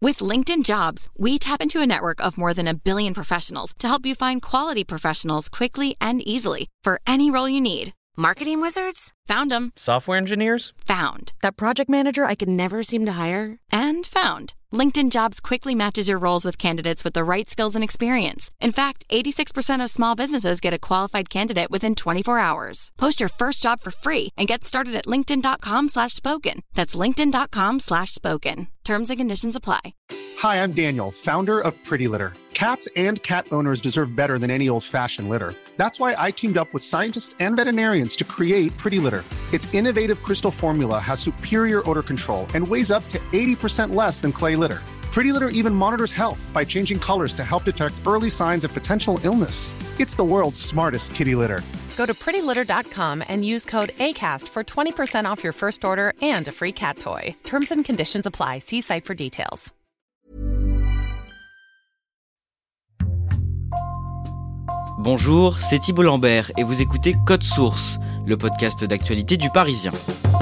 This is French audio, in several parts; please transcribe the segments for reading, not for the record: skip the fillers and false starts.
With LinkedIn Jobs, we tap into a network of more than 1 billion professionals to help you find quality professionals quickly and easily for any role you need. Marketing wizards? Found them. Software engineers? Found. That project manager I could never seem to hire? And found. LinkedIn Jobs quickly matches your roles with candidates with the right skills and experience. In fact, 86% of small businesses get a qualified candidate within 24 hours. Post your first job for free and get started at linkedin.com/spoken. That's linkedin.com/spoken. Terms and conditions apply. Hi, I'm Daniel, founder of Pretty Litter. Cats and cat owners deserve better than any old-fashioned litter. That's why I teamed up with scientists and veterinarians to create Pretty Litter. Its innovative crystal formula has superior odor control and weighs up to 80% less than clay litter. Pretty Litter even monitors health by changing colors to help detect early signs of potential illness. It's the world's smartest kitty litter. Go to prettylitter.com and use code ACAST for 20% off your first order and a free cat toy. Terms and conditions apply. See site for details. Bonjour, c'est Thibault Lambert et vous écoutez Code Source, le podcast d'actualité du Parisien.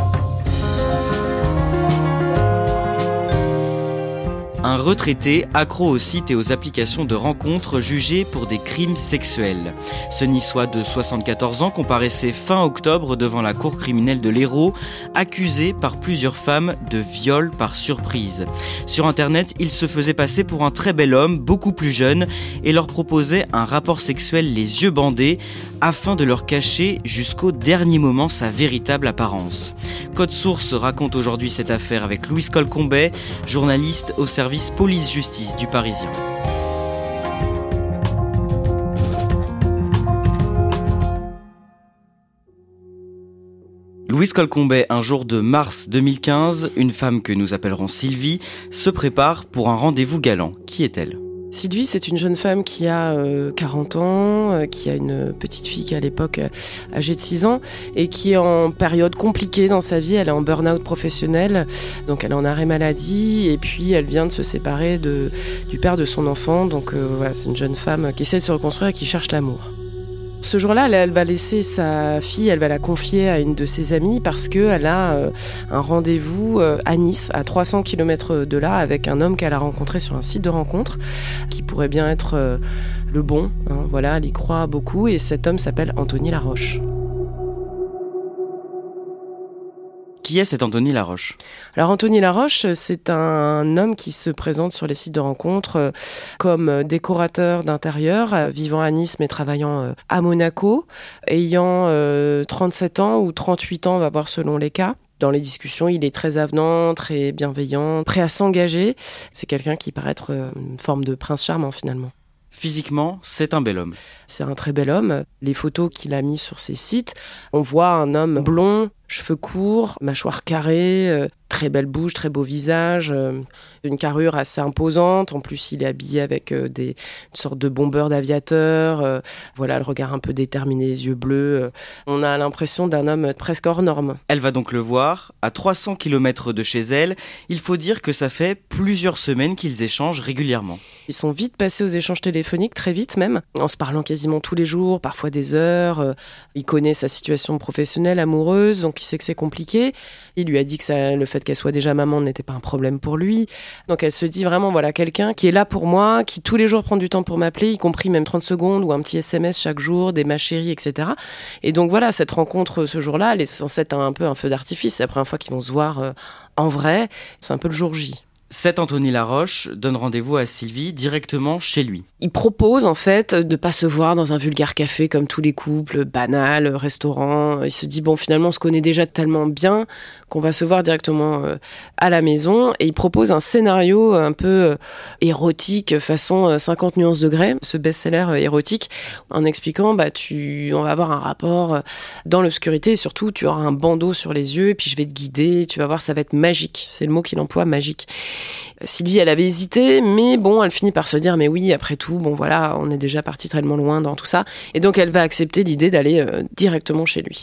Un retraité accro aux sites et aux applications de rencontres jugé pour des crimes sexuels. Ce Niçois de 74 ans comparaissait fin octobre devant la cour criminelle de l'Hérault, accusé par plusieurs femmes de viol par surprise. Sur internet, il se faisait passer pour un très bel homme, beaucoup plus jeune, et leur proposait un rapport sexuel les yeux bandés, afin de leur cacher jusqu'au dernier moment sa véritable apparence. Code Source raconte aujourd'hui cette affaire avec Louise Colcombet, journaliste au service police-justice du Parisien. Louise Colcombet, un jour de mars 2015, une femme que nous appellerons Sylvie, se prépare pour un rendez-vous galant. Qui est-elle ? Sylvie, c'est une jeune femme qui a 40 ans, qui a une petite fille qui est à l'époque âgée de 6 ans et qui est en période compliquée dans sa vie. Elle est en burn-out professionnel, donc elle est en arrêt maladie et puis elle vient de se séparer du père de son enfant. Donc voilà, c'est une jeune femme qui essaie de se reconstruire et qui cherche l'amour. Ce jour-là, elle va laisser sa fille, elle va la confier à une de ses amies parce qu'elle a un rendez-vous à Nice, à 300 km de là, avec un homme qu'elle a rencontré sur un site de rencontre, qui pourrait bien être le bon. Voilà, elle y croit beaucoup et cet homme s'appelle Anthony Laroche. Qui est cet Anthony Laroche ? Alors Anthony Laroche, c'est un homme qui se présente sur les sites de rencontres comme décorateur d'intérieur, vivant à Nice mais travaillant à Monaco, ayant 37 ans ou 38 ans, on va voir selon les cas. Dans les discussions, il est très avenant, très bienveillant, prêt à s'engager. C'est quelqu'un qui paraît être une forme de prince charmant finalement. Physiquement, c'est un bel homme. C'est un très bel homme. Les photos qu'il a mises sur ses sites, on voit un homme blond, cheveux courts, mâchoire carrée, très belle bouche, très beau visage, une carrure assez imposante. En plus, il est habillé avec une sorte de bomber d'aviateur. Voilà, le regard un peu déterminé, les yeux bleus. On a l'impression d'un homme presque hors norme. Elle va donc le voir, à 300 km de chez elle. Il faut dire que ça fait plusieurs semaines qu'ils échangent régulièrement. Ils sont vite passés aux échanges téléphoniques, très vite même, en se parlant quasiment tous les jours, parfois des heures. Il connaît sa situation professionnelle, amoureuse, donc il sait que c'est compliqué. Il lui a dit que le fait qu'elle soit déjà maman n'était pas un problème pour lui. Donc elle se dit vraiment, voilà, quelqu'un qui est là pour moi, qui tous les jours prend du temps pour m'appeler, y compris même 30 secondes ou un petit SMS chaque jour, des ma chérie, etc. Et donc voilà, cette rencontre ce jour-là, elle est censée être un peu un feu d'artifice. C'est la première fois qu'ils vont se voir en vrai. C'est un peu le jour J. Cet Anthony Laroche donne rendez-vous à Sylvie directement chez lui. Il propose en fait de pas se voir dans un vulgaire café comme tous les couples, banal, restaurant. Il se dit bon, finalement on se connaît déjà tellement bien qu'on va se voir directement à la maison, et il propose un scénario un peu érotique façon 50 nuances degrés, ce best-seller érotique, en expliquant on va avoir un rapport dans l'obscurité et surtout tu auras un bandeau sur les yeux et puis je vais te guider, tu vas voir, ça va être magique. C'est le mot qu'il emploie, magique. Sylvie, elle avait hésité, mais bon, elle finit par se dire, mais oui, après tout, bon voilà, on est déjà parti tellement loin dans tout ça. Et donc, elle va accepter l'idée d'aller directement chez lui.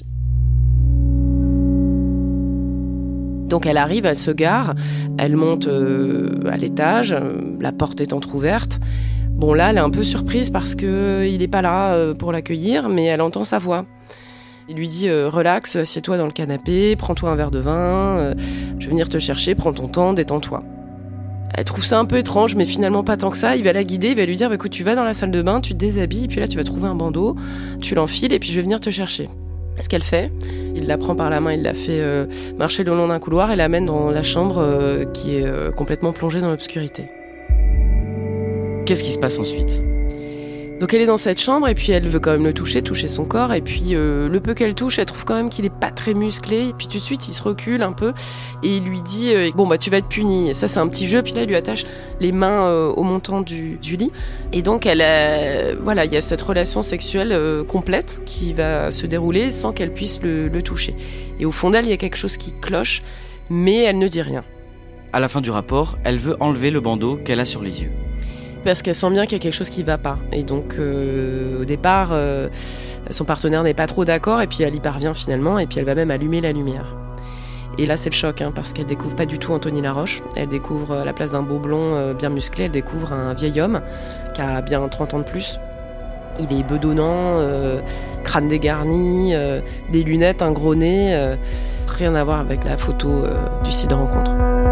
Donc, elle arrive, elle se gare, elle monte à l'étage, la porte est entrouverte. Bon, là, elle est un peu surprise parce qu'il n'est pas là pour l'accueillir, mais elle entend sa voix. Il lui dit relax, assieds-toi dans le canapé, prends-toi un verre de vin, je vais venir te chercher, prends ton temps, détends-toi. Elle trouve ça un peu étrange, mais finalement pas tant que ça. Il va la guider, il va lui dire écoute, tu vas dans la salle de bain, tu te déshabilles, et puis là tu vas trouver un bandeau, tu l'enfiles et puis je vais venir te chercher. Ce qu'elle fait, il la prend par la main, il la fait marcher le long d'un couloir et l'amène dans la chambre qui est complètement plongée dans l'obscurité. Qu'est-ce qui se passe ensuite ? Donc elle est dans cette chambre et puis elle veut quand même le toucher son corps, et puis le peu qu'elle touche, elle trouve quand même qu'il est pas très musclé, et puis tout de suite il se recule un peu et il lui dit tu vas être puni. Et ça c'est un petit jeu, puis là il lui attache les mains au montant du lit, et donc il y a cette relation sexuelle complète qui va se dérouler sans qu'elle puisse le toucher. Et au fond d'elle il y a quelque chose qui cloche, mais elle ne dit rien. À la fin du rapport, elle veut enlever le bandeau qu'elle a sur les yeux. Parce qu'elle sent bien qu'il y a quelque chose qui va pas. Et donc, au départ, son partenaire n'est pas trop d'accord, et puis elle y parvient finalement, et puis elle va même allumer la lumière. Et là, c'est le choc, parce qu'elle découvre pas du tout Anthony Laroche. Elle découvre, à la place d'un beau blond bien musclé, elle découvre un vieil homme qui a bien 30 ans de plus. Il est bedonnant, crâne dégarni, des lunettes, un gros nez, rien à voir avec la photo du site de rencontre.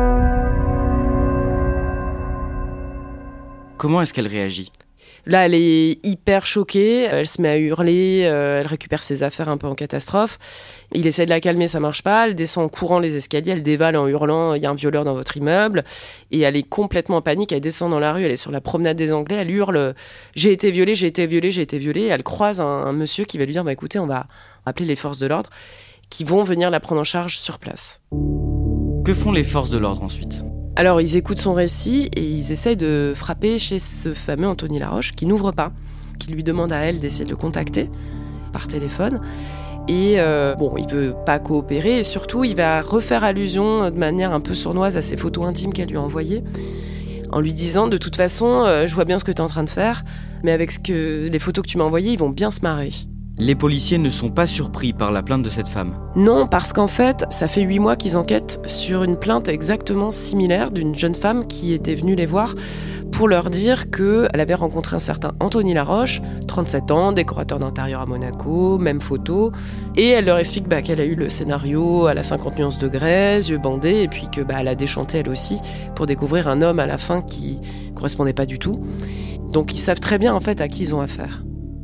Comment est-ce qu'elle réagit ? Là, elle est hyper choquée, elle se met à hurler, elle récupère ses affaires un peu en catastrophe. Il essaie de la calmer, ça marche pas, elle descend en courant les escaliers, elle dévale en hurlant « il y a un violeur dans votre immeuble ». Et elle est complètement en panique, elle descend dans la rue, elle est sur la promenade des Anglais, elle hurle « j'ai été violée, j'ai été violée, j'ai été violée ». Elle croise un monsieur qui va lui dire « écoutez, on va appeler les forces de l'ordre qui vont venir la prendre en charge sur place ». Que font les forces de l'ordre ensuite ? Alors, ils écoutent son récit et ils essayent de frapper chez ce fameux Anthony Laroche qui n'ouvre pas, qui lui demande à elle d'essayer de le contacter par téléphone. Et il peut pas coopérer, et surtout, il va refaire allusion de manière un peu sournoise à ses photos intimes qu'elle lui a envoyées, en lui disant « de toute façon, je vois bien ce que tu es en train de faire, mais avec les photos que tu m'as envoyées, ils vont bien se marrer ». Les policiers ne sont pas surpris par la plainte de cette femme. Non, parce qu'en fait, ça fait 8 mois qu'ils enquêtent sur une plainte exactement similaire d'une jeune femme qui était venue les voir pour leur dire qu'elle avait rencontré un certain Anthony Laroche, 37 ans, décorateur d'intérieur à Monaco, même photo, et elle leur explique qu'elle a eu le scénario à la 50 nuances de Grey, yeux bandés, et puis qu'elle a déchanté elle aussi pour découvrir un homme à la fin qui correspondait pas du tout. Donc ils savent très bien en fait à qui ils ont affaire.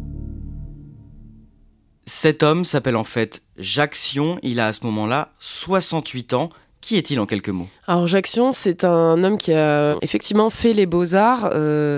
Cet homme s'appelle en fait Jacques Sion, il a à ce moment-là 68 ans. Qui est-il en quelques mots ? Alors Jacques Sion, c'est un homme qui a effectivement fait les beaux-arts,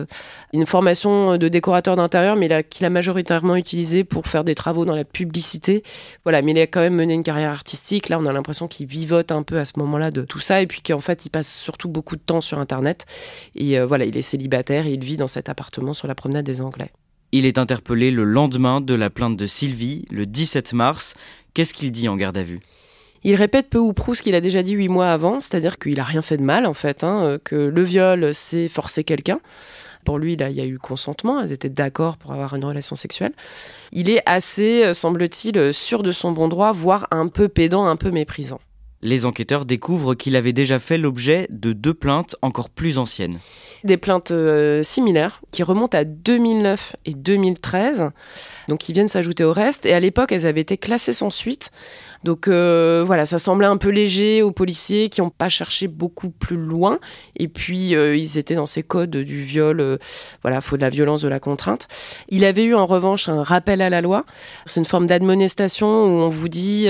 une formation de décorateur d'intérieur, mais qu'il a majoritairement utilisé pour faire des travaux dans la publicité. Voilà, mais il a quand même mené une carrière artistique. Là, on a l'impression qu'il vivote un peu à ce moment-là de tout ça, et puis qu'en fait, il passe surtout beaucoup de temps sur Internet. Et il est célibataire et il vit dans cet appartement sur la promenade des Anglais. Il est interpellé le lendemain de la plainte de Sylvie, le 17 mars. Qu'est-ce qu'il dit en garde à vue ? Il répète peu ou prou ce qu'il a déjà dit 8 mois avant, c'est-à-dire qu'il n'a rien fait de mal en fait, que le viol, c'est forcer quelqu'un. Pour lui, là, il y a eu consentement, elles étaient d'accord pour avoir une relation sexuelle. Il est assez, semble-t-il, sûr de son bon droit, voire un peu pédant, un peu méprisant. Les enquêteurs découvrent qu'il avait déjà fait l'objet de 2 plaintes encore plus anciennes. Des plaintes similaires qui remontent à 2009 et 2013, donc qui viennent s'ajouter au reste. Et à l'époque, elles avaient été classées sans suite. Donc ça semblait un peu léger aux policiers qui n'ont pas cherché beaucoup plus loin. Et puis, ils étaient dans ces codes du viol, faut de la violence, de la contrainte. Il avait eu en revanche un rappel à la loi. C'est une forme d'admonestation où on vous dit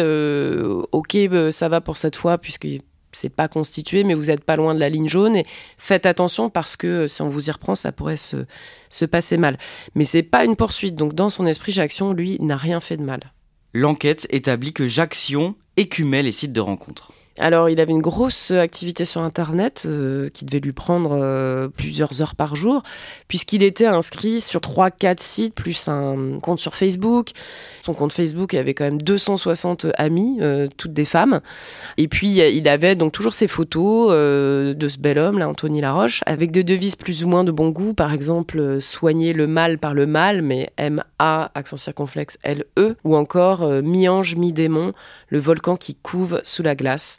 ok, ça va pour cette fois, puisque c'est pas constitué, mais vous êtes pas loin de la ligne jaune, et faites attention parce que si on vous y reprend, ça pourrait se passer mal. Mais c'est pas une poursuite, donc dans son esprit, Jacques Sion, lui, n'a rien fait de mal. L'enquête établit que Jacques Sion écumait les sites de rencontres. Alors, il avait une grosse activité sur Internet qui devait lui prendre plusieurs heures par jour, puisqu'il était inscrit sur 3-4 sites, plus un compte sur Facebook. Son compte Facebook avait quand même 260 amis, toutes des femmes. Et puis, il avait donc toujours ses photos de ce bel homme, là, Anthony Laroche, avec des devises plus ou moins de bon goût. Par exemple, soigner le mal par le mal, mais M-A, accent circonflexe, L-E. Ou encore, mi-ange, mi-démon, le volcan qui couve sous la glace.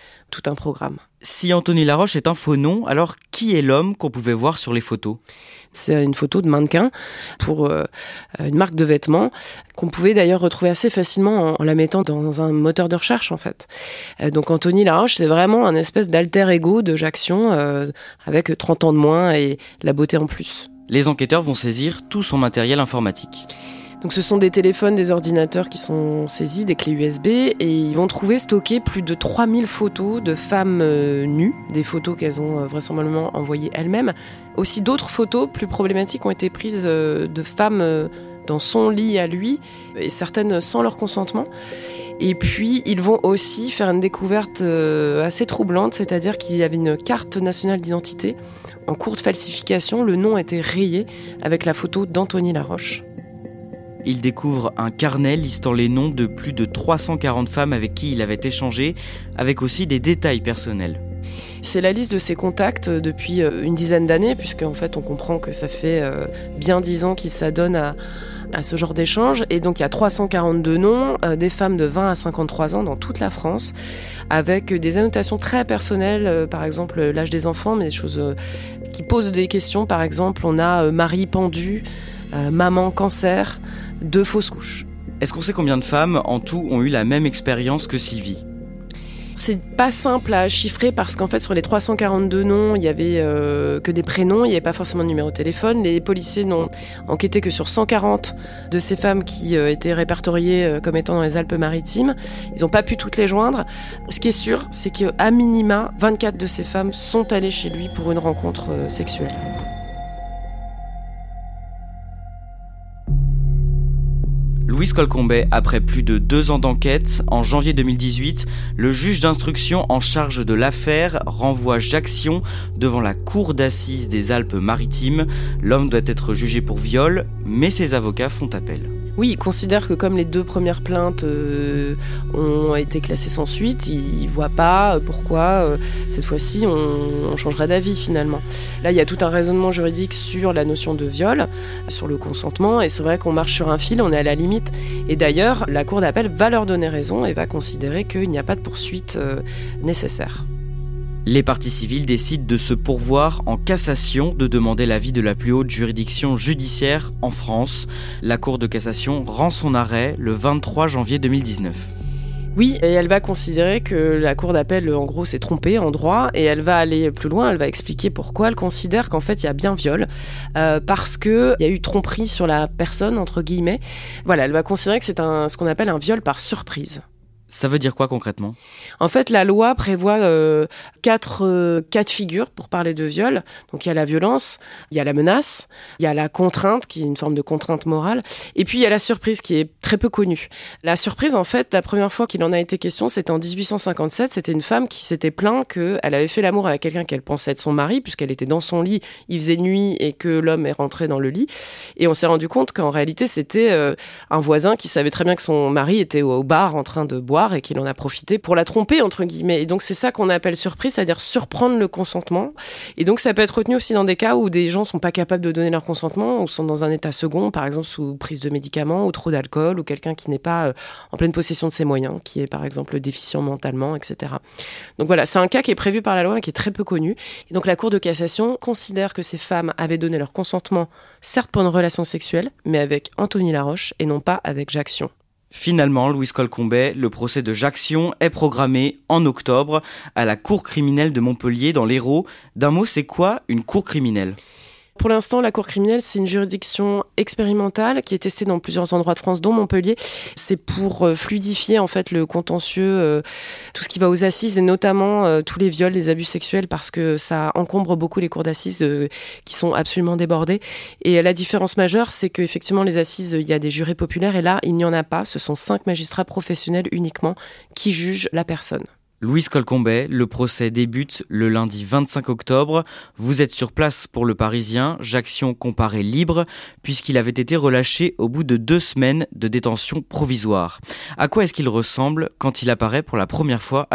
tout un programme. Si Anthony Laroche est un faux nom, alors qui est l'homme qu'on pouvait voir sur les photos ? C'est une photo de mannequin pour une marque de vêtements qu'on pouvait d'ailleurs retrouver assez facilement en la mettant dans un moteur de recherche en fait. Donc Anthony Laroche, c'est vraiment un espèce d'alter ego de Jackson avec 30 ans de moins et la beauté en plus. Les enquêteurs vont saisir tout son matériel informatique. Donc ce sont des téléphones, des ordinateurs qui sont saisis, des clés USB, et ils vont trouver stockées plus de 3000 photos de femmes nues, des photos qu'elles ont vraisemblablement envoyées elles-mêmes. Aussi d'autres photos plus problématiques ont été prises de femmes dans son lit à lui, et certaines sans leur consentement. Et puis ils vont aussi faire une découverte assez troublante, c'est-à-dire qu'il y avait une carte nationale d'identité en cours de falsification, le nom était rayé avec la photo d'Anthony Laroche. Il découvre un carnet listant les noms de plus de 340 femmes avec qui il avait échangé, avec aussi des détails personnels. C'est la liste de ses contacts depuis une dizaine d'années, puisqu'en fait on comprend que ça fait bien 10 ans qu'il s'adonne à ce genre d'échange. Et donc il y a 342 noms, des femmes de 20 à 53 ans dans toute la France, avec des annotations très personnelles, par exemple l'âge des enfants, mais des choses qui posent des questions. Par exemple, on a mari pendu, maman cancer, 2 fausses couches. Est-ce qu'on sait combien de femmes en tout ont eu la même expérience que Sylvie ? C'est pas simple à chiffrer parce qu'en fait sur les 342 noms, il y avait que des prénoms, il n'y avait pas forcément de numéro de téléphone. Les policiers n'ont enquêté que sur 140 de ces femmes qui étaient répertoriées comme étant dans les Alpes-Maritimes. Ils n'ont pas pu toutes les joindre. Ce qui est sûr, c'est qu'à minima, 24 de ces femmes sont allées chez lui pour une rencontre sexuelle. Louise Colcombet, après plus de 2 ans d'enquête, en janvier 2018, le juge d'instruction en charge de l'affaire renvoie Jackson devant la cour d'assises des Alpes-Maritimes. L'homme doit être jugé pour viol, mais ses avocats font appel. Oui, il considère que comme les 2 premières plaintes ont été classées sans suite, il ne voit pas pourquoi cette fois-ci on changerait d'avis finalement. Là, il y a tout un raisonnement juridique sur la notion de viol, sur le consentement, et c'est vrai qu'on marche sur un fil, on est à la limite. Et d'ailleurs, la cour d'appel va leur donner raison et va considérer qu'il n'y a pas de poursuite nécessaire. Les parties civiles décident de se pourvoir en cassation, de demander l'avis de la plus haute juridiction judiciaire en France. La Cour de cassation rend son arrêt le 23 janvier 2019. Oui, et elle va considérer que la cour d'appel, en gros, s'est trompée en droit, et elle va aller plus loin, elle va expliquer pourquoi elle considère qu'en fait, il y a bien viol, parce qu'il y a eu tromperie sur la personne, entre guillemets. Voilà, elle va considérer que c'est ce qu'on appelle un viol par surprise. Ça veut dire quoi concrètement ? En fait, la loi prévoit 4 cas de figure pour parler de viol. Donc il y a la violence, il y a la menace, il y a la contrainte, qui est une forme de contrainte morale, et puis il y a la surprise, qui est très peu connue. La surprise, en fait, la première fois qu'il en a été question, c'était en 1857. C'était une femme qui s'était plaint qu'elle avait fait l'amour avec quelqu'un qu'elle pensait être son mari, puisqu'elle était dans son lit, il faisait nuit, et que l'homme est rentré dans le lit. Et on s'est rendu compte qu'en réalité, c'était un voisin qui savait très bien que son mari était au bar en train de boire, et qu'il en a profité pour la tromper, entre guillemets. Et donc c'est ça qu'on appelle surprise, c'est-à-dire surprendre le consentement. Et donc ça peut être retenu aussi dans des cas où des gens sont pas capables de donner leur consentement, ou sont dans un état second, par exemple sous prise de médicaments, ou trop d'alcool, ou quelqu'un qui n'est pas en pleine possession de ses moyens, qui est par exemple déficient mentalement, etc. Donc voilà, c'est un cas qui est prévu par la loi et qui est très peu connu. Et donc la Cour de cassation considère que ces femmes avaient donné leur consentement, certes pour une relation sexuelle, mais avec Anthony Laroche et non pas avec Jackson. Finalement, Louise Colcombet, le procès de Jackson est programmé en octobre à la cour criminelle de Montpellier dans l'Hérault. D'un mot, c'est quoi une cour criminelle ? Pour l'instant, la cour criminelle, c'est une juridiction expérimentale qui est testée dans plusieurs endroits de France, dont Montpellier. C'est pour fluidifier en fait le contentieux, tout ce qui va aux assises, et notamment tous les viols, les abus sexuels, parce que ça encombre beaucoup les cours d'assises qui sont absolument débordées. Et la différence majeure, c'est qu'effectivement, les assises, il y a des jurés populaires, et là, il n'y en a pas. Ce sont 5 magistrats professionnels uniquement qui jugent la personne. Louise Colcombet, le procès débute le lundi 25 octobre. Vous êtes sur place pour Le Parisien. Jackson comparaît libre puisqu'il avait été relâché au bout de 2 semaines de détention provisoire. À quoi est-ce qu'il ressemble quand il apparaît pour la première fois à l'audience ?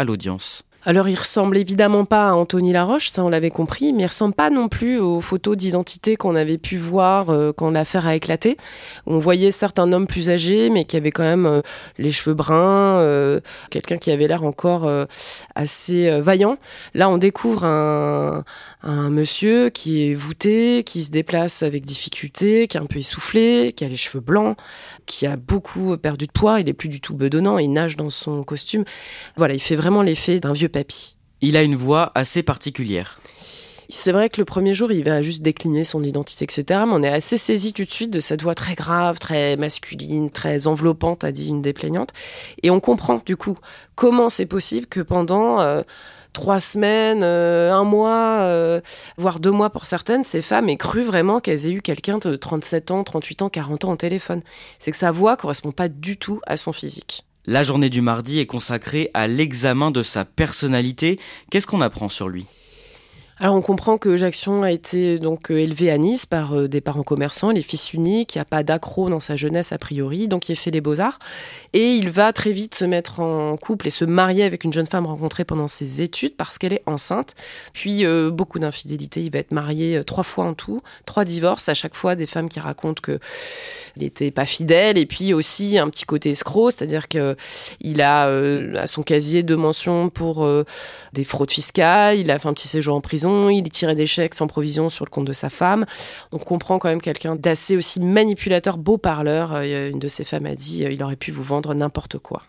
Alors, il ressemble évidemment pas à Anthony Laroche, ça on l'avait compris, mais il ressemble pas non plus aux photos d'identité qu'on avait pu voir quand l'affaire a éclaté. On voyait certes un homme plus âgé, mais qui avait quand même les cheveux bruns, quelqu'un qui avait l'air encore assez vaillant. Là, on découvre un monsieur qui est voûté, qui se déplace avec difficulté, qui est un peu essoufflé, qui a les cheveux blancs, qui a beaucoup perdu de poids, il est plus du tout bedonnant, il nage dans son costume. Voilà, il fait vraiment l'effet d'un vieux papy. Il a une voix assez particulière. C'est vrai que le premier jour, il va juste décliner son identité, etc. Mais on est assez saisi tout de suite de cette voix très grave, très masculine, très enveloppante, a dit une des plaignantes. Et on comprend du coup comment c'est possible que pendant 3 semaines, 1 mois, voire 2 mois pour certaines, ces femmes aient cru vraiment qu'elles aient eu quelqu'un de 37 ans, 38 ans, 40 ans au téléphone. C'est que sa voix correspond pas du tout à son physique. La journée du mardi est consacrée à l'examen de sa personnalité. Qu'est-ce qu'on apprend sur lui ? Alors on comprend que Jackson a été donc élevé à Nice par des parents commerçants, il est fils unique, il n'y a pas d'accro dans sa jeunesse a priori, donc il fait les beaux-arts. Et il va très vite se mettre en couple et se marier avec une jeune femme rencontrée pendant ses études parce qu'elle est enceinte. Puis beaucoup d'infidélité, il va être marié 3 fois en tout, 3 divorces, à chaque fois des femmes qui racontent qu'il n'était pas fidèle. Et puis aussi un petit côté escroc, c'est-à-dire qu'il a à son casier 2 mentions pour des fraudes fiscales, il a fait un petit séjour en prison, il tirait des chèques sans provision sur le compte de sa femme. On comprend quand même quelqu'un d'assez aussi manipulateur, beau parleur. Une de ses femmes a dit il aurait pu vous vendre n'importe quoi.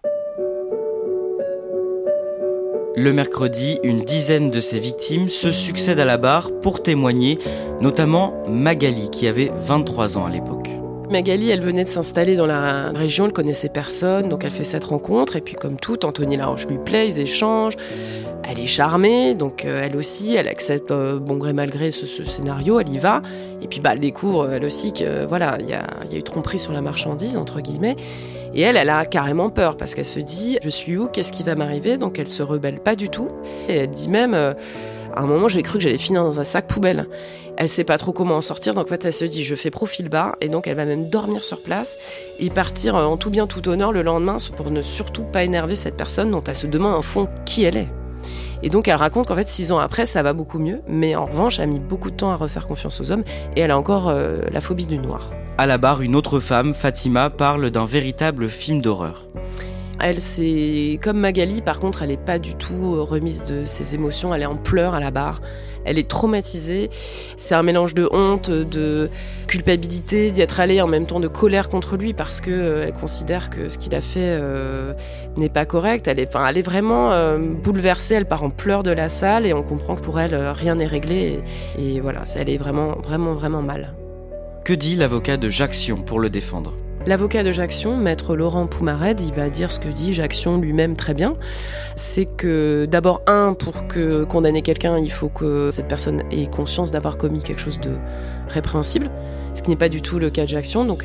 Le mercredi, une dizaine de ses victimes se succèdent à la barre pour témoigner, notamment Magali, qui avait 23 ans à l'époque. Magali, elle venait de s'installer dans la région, elle connaissait personne, donc elle fait cette rencontre. Et puis comme tout, Anthony Laroche lui plaît, ils échangent. Elle est charmée, donc elle aussi, elle accepte bon gré mal gré ce scénario, elle y va. Et puis elle découvre elle aussi que voilà, il y a eu tromperie sur la marchandise entre guillemets. Et elle a carrément peur parce qu'elle se dit je suis où, qu'est-ce qui va m'arriver ? Donc elle se rebelle pas du tout. Et elle dit même à un moment j'ai cru que j'allais finir dans un sac poubelle. Elle sait pas trop comment en sortir, donc en fait elle se dit je fais profil bas et donc elle va même dormir sur place et partir en tout bien tout honneur le lendemain pour ne surtout pas énerver cette personne dont elle se demande en fond qui elle est. Et donc elle raconte qu'en fait 6 ans après ça va beaucoup mieux, mais en revanche elle a mis beaucoup de temps à refaire confiance aux hommes et elle a encore la phobie du noir. À la barre, une autre femme, Fatima, parle d'un véritable film d'horreur. Elle, c'est comme Magali, par contre, elle n'est pas du tout remise de ses émotions. Elle est en pleurs à la barre. Elle est traumatisée. C'est un mélange de honte, de culpabilité, d'y être allée, en même temps de colère contre lui parce qu'elle considère que ce qu'il a fait n'est pas correct. Elle est vraiment bouleversée. Elle part en pleurs de la salle et on comprend que pour elle, rien n'est réglé. Et voilà, elle est vraiment, vraiment, vraiment mal. Que dit l'avocat de Jackson pour le défendre ? L'avocat de Jackson, maître Laurent Poumared, il va dire ce que dit Jackson lui-même très bien. C'est que d'abord, pour condamner quelqu'un, il faut que cette personne ait conscience d'avoir commis quelque chose de répréhensible, ce qui n'est pas du tout le cas de Jackson. Donc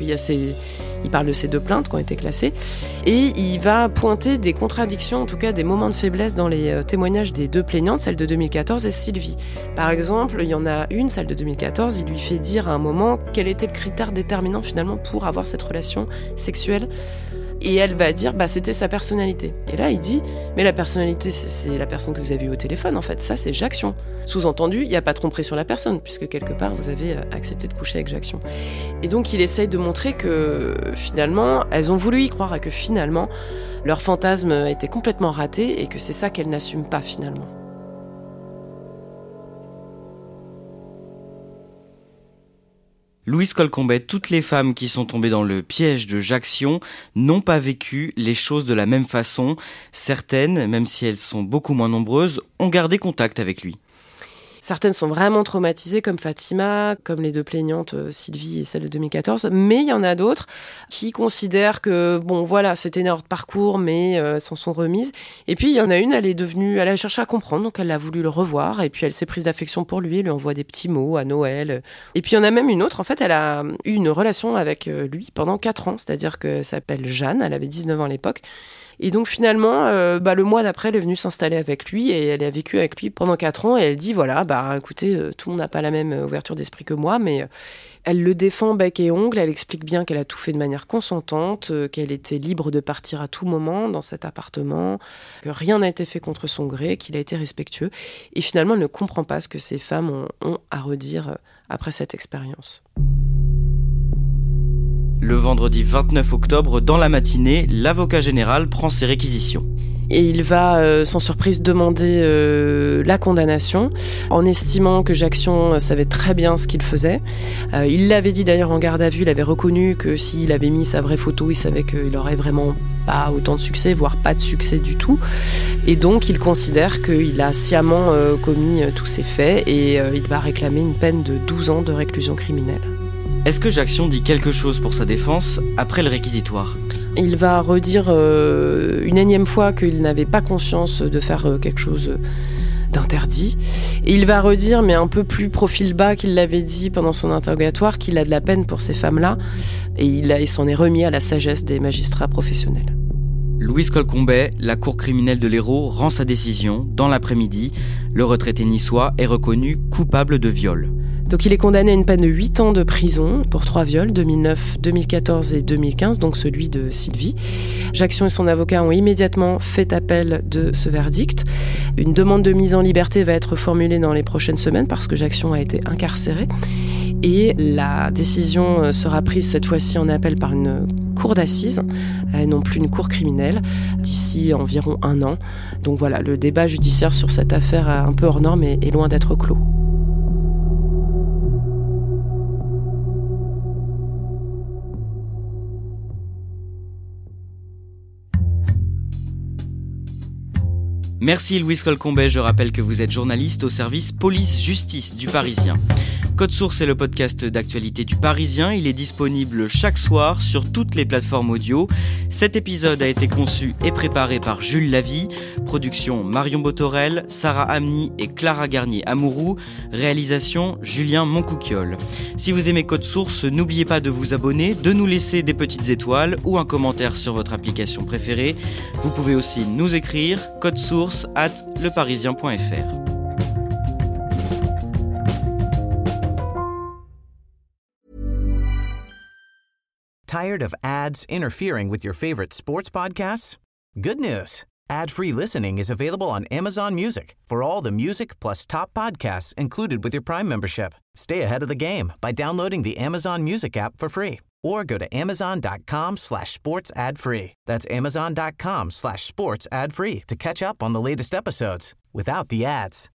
il parle de ces 2 plaintes qui ont été classées. Et il va pointer des contradictions, en tout cas des moments de faiblesse dans les témoignages des 2 plaignantes, celle de 2014 et Sylvie. Par exemple, il y en a une, celle de 2014, il lui fait dire à un moment quel était le critère déterminant finalement pour avoir cette relation sexuelle. Et elle va dire, c'était sa personnalité. Et là, il dit, mais la personnalité, c'est la personne que vous avez eue au téléphone, en fait. Ça, c'est Jackson. Sous-entendu, il n'y a pas de tromperie sur la personne, puisque quelque part, vous avez accepté de coucher avec Jackson. Et donc, il essaye de montrer que, finalement, elles ont voulu y croire et que, finalement, leur fantasme était complètement raté et que c'est ça qu'elles n'assument pas, finalement. Louise Colcombet, toutes les femmes qui sont tombées dans le piège de Jackson n'ont pas vécu les choses de la même façon. Certaines, même si elles sont beaucoup moins nombreuses, ont gardé contact avec lui. Certaines sont vraiment traumatisées, comme Fatima, comme les 2 plaignantes, Sylvie et celle de 2014. Mais il y en a d'autres qui considèrent que, c'était une erreur de parcours, mais s'en sont remises. Et puis, il y en a une, elle a cherché à comprendre, donc elle a voulu le revoir. Et puis, elle s'est prise d'affection pour lui, elle lui envoie des petits mots à Noël. Et puis, il y en a même une autre, en fait, elle a eu une relation avec lui pendant 4 ans. C'est-à-dire qu'elle s'appelle Jeanne, elle avait 19 ans à l'époque. Et donc finalement, le mois d'après, elle est venue s'installer avec lui et elle a vécu avec lui pendant 4 ans. Et elle dit, voilà, écoutez, tout le monde n'a pas la même ouverture d'esprit que moi, mais elle le défend bec et ongles. Elle explique bien qu'elle a tout fait de manière consentante, qu'elle était libre de partir à tout moment dans cet appartement, que rien n'a été fait contre son gré, qu'il a été respectueux. Et finalement, elle ne comprend pas ce que ces femmes ont à redire après cette expérience. Le vendredi 29 octobre, dans la matinée, l'avocat général prend ses réquisitions. Et il va, sans surprise, demander la condamnation, en estimant que Jackson savait très bien ce qu'il faisait. Il l'avait dit d'ailleurs en garde à vue, il avait reconnu que s'il avait mis sa vraie photo, il savait qu'il aurait vraiment pas autant de succès, voire pas de succès du tout. Et donc il considère qu'il a sciemment commis tous ces faits et il va réclamer une peine de 12 ans de réclusion criminelle. Est-ce que Jackson dit quelque chose pour sa défense après le réquisitoire ? Il va redire une énième fois qu'il n'avait pas conscience de faire quelque chose d'interdit. Et il va redire, mais un peu plus profil bas qu'il l'avait dit pendant son interrogatoire, qu'il a de la peine pour ces femmes-là. Et il s'en est remis à la sagesse des magistrats professionnels. Louise Colcombet, la cour criminelle de l'Hérault, rend sa décision. Dans l'après-midi, le retraité niçois est reconnu coupable de viol. Donc il est condamné à une peine de 8 ans de prison pour 3 viols, 2009, 2014 et 2015, donc celui de Sylvie. Jackson et son avocat ont immédiatement fait appel de ce verdict. Une demande de mise en liberté va être formulée dans les prochaines semaines parce que Jackson a été incarcéré. Et la décision sera prise cette fois-ci en appel par une cour d'assises, non plus une cour criminelle, d'ici environ 1 an. Donc voilà, le débat judiciaire sur cette affaire un peu hors norme est loin d'être clos. Merci Louise Colcombet, je rappelle que vous êtes journaliste au service police-justice du Parisien. Code Source est le podcast d'actualité du Parisien, il est disponible chaque soir sur toutes les plateformes audio. Cet épisode a été conçu et préparé par Jules Lavie, production Marion Botorel, Sarah Amni et Clara Garnier-Amouroux, réalisation Julien Moncouquiol. Si vous aimez Code Source, n'oubliez pas de vous abonner, de nous laisser des petites étoiles ou un commentaire sur votre application préférée. Vous pouvez aussi nous écrire codesource@leparisien.fr. Tired of ads interfering with your favorite sports podcasts? Good news. Ad-free listening is available on Amazon Music for all the music plus top podcasts included with your Prime membership. Stay ahead of the game by downloading the Amazon Music app for free or go to amazon.com/sports ad-free. That's amazon.com/sports ad-free to catch up on the latest episodes without the ads.